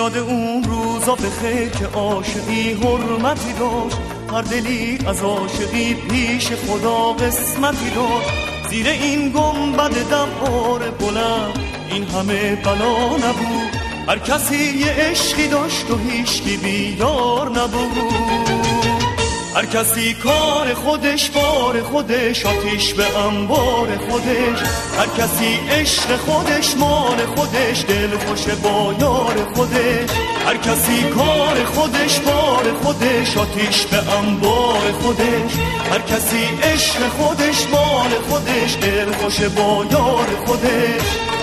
یاد اون روزا بخیر که عاشقی حرمتی داشت، هر دلی از عاشقی پیش خدا قسمتی داشت. زیر این گنبد دوار بلند این همه بلا نبود، هر کسی یه عشقی داشت و هیچکی بیدار نبود. هر کسی کار خودش بار خودش، آتیش به انبار خودش. هر کسی عشق خودش مال خودش، دل خوش با یار خودش. هر کسی کار خودش بار خودش، آتیش به انبار خودش. هر کسی عشق خودش مال خودش، دل خوش با یار خودش.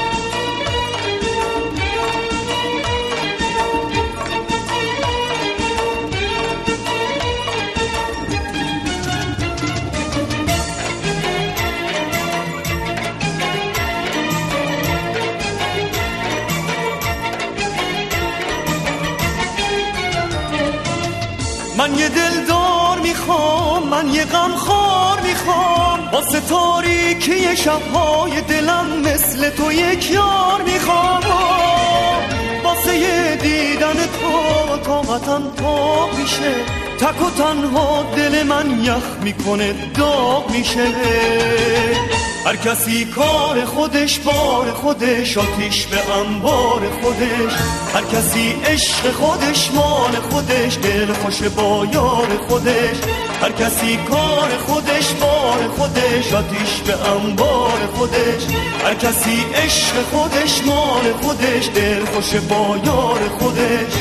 من یه دلدار میخوام، من یه غمخوار میخوام، واسه تاریکی شبهای دلم مثل تو یک یار میخوام. واسه یه دیدن تو طاقتم تاب میشه، تک و تنها دل من یخ میکنه داغ میشه. هر کسی کار خودش بار خودش، آتیش به انبار خودش. هر کسی عشق خودش مال خودش، دل خوش با یار خودش. هر کسی کار خودش بار خودش، آتیش به انبار خودش. هر کسی عشق خودش مال خودش، دل خوش با یار خودش.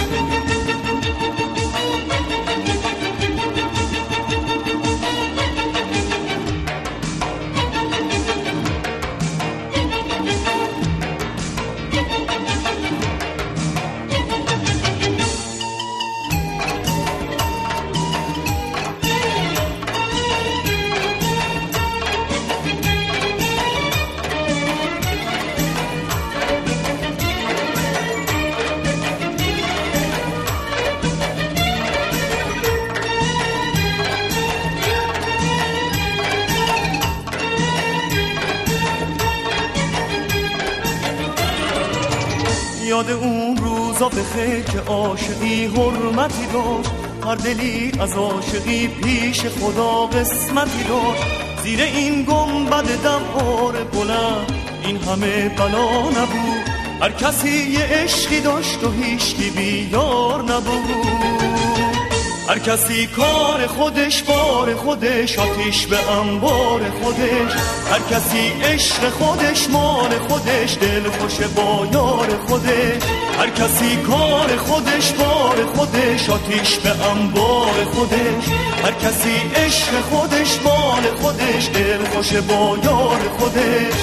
یاد اون روزا بخیر که عاشقی حرمتی داشت، هر دلی از عاشقی پیش خدا قسمتی داشت. زیر این گنبد دوار بلند این همه بلا نبود، هر کسی یه عشقی داشت و هیچکی بیدار نبود. هر کسی کار خودش بار خودش، آتیش به انبار خودش. هر کسی عشق خودش مال خودش، دل خوش با یار خودش. هر کسی کار خودش بار خودش، آتیش به انبار خودش. هر کسی عشق خودش مال خودش، دل خوش با یار خودش.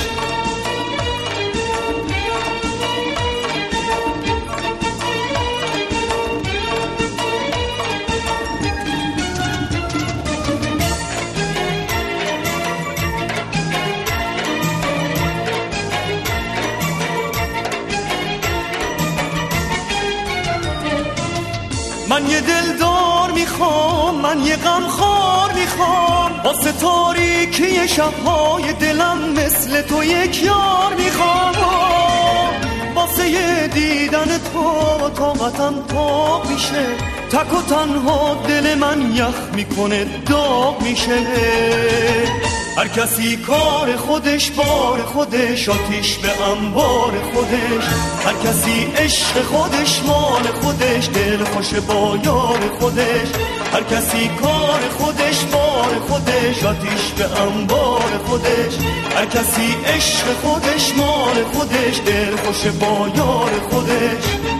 من یه دلدار میخوام، من یه غمخوار میخوام، واسه تاریکی شبهای دلم مثل تو یک یار میخوام. واسه یه دیدن تو طاقتم تاب میشه، تک و تنها دل من یخ میکنه داغ میشه. هر کسی کار خودش بار خودش، آتیش به انبار خودش. هر کسی عشق خودش مال خودش، دل خوش با یار خودش. هر کسی کار خودش بار خودش، آتیش به انبار خودش. هر کسی عشق خودش مال خودش، دل خوش با یار خودش.